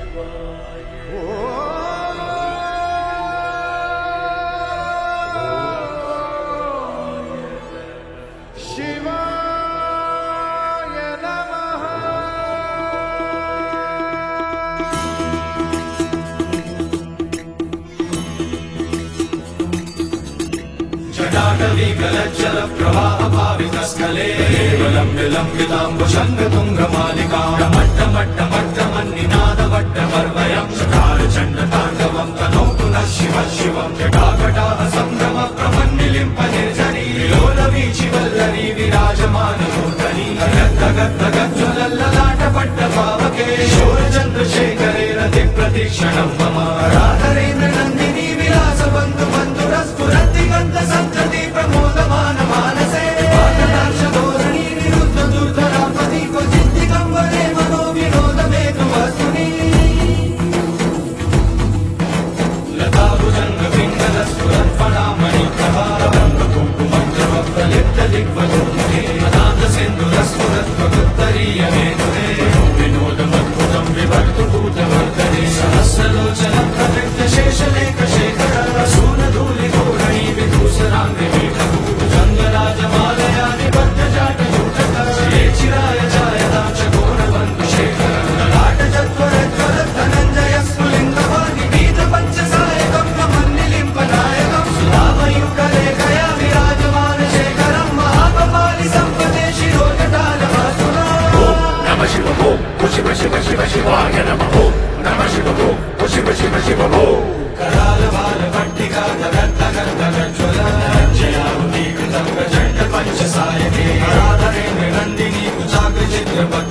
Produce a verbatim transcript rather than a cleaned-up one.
जटाटवीकलज्जल प्रवाहपावितस्कले लम्बिलम्बिताम्बुशङ्गतुङ्गमालिकां मट्टमट्टमट्टमन्निनादवट्टपर्वयं चकारचण्डताण्डवं तनोतु नः शिवः शिवं जटाकटाः सम्भ्रम प्रमन्निलिम्पनिर्जनी विलोलवीचिवल्लरी विराजमानमूर्धनि गद्गद्गद्गज्ज्वलल्ललाटपट्टपावके शूरचन्द्रशेखरे रतिप्रतीक्षणं मम राधरेन्द्रनन्दिनी विलासबन्धुबन्धुरस्फुरति गन्धसन्तति प्रमोदमान मानसे पाददाक्षधोरणी निरुद्ध दुर्धरापति क्वचिद्दिगम्बरे मनो विनोदमेतुवस्तुनि लताभुजङ्गपिङ्गलस्फुरत्फणामणिप्रभारङ्गकुङ्कुमद्रवप्रलिप्तदिग्वजोमुखे मदान्तसिन्धुरस्फुरत्प्रकृत्तरीयमेतुरे विनोदमद्भुतं विभर्तु भूतवर्धने सहस्रलोचनप्रदग्धशेषलेखशेखर सूनधूलिधोरणी विधूसराङ्गिमीठभुजङ्गराजमालया निबद्धजाटयूटक चिराय जायतां चकोरबन्धुशेखर ललाटचत्वरज्वलद्धनञ्जय स्फुलिङ्गवाणि पीतपञ्चसायकं नमन्निलिम्पनायकं सुधामयूखलेखया विराजमानशेखरं महाकपालि सम्पदे शिरोजटालवासुना नमः शिव ॐ शिव शिव शिव शिवाय नमः ॐ नमः शिव ॐ शिव शिव शिव ॐ करालबालभट्टिका गगद्गगद्गज्ज्वल जयावती कृतं गजण्ड पञ्चसायके राधरेन्द्रनन्दिनी कुचाग्रचित्रपत्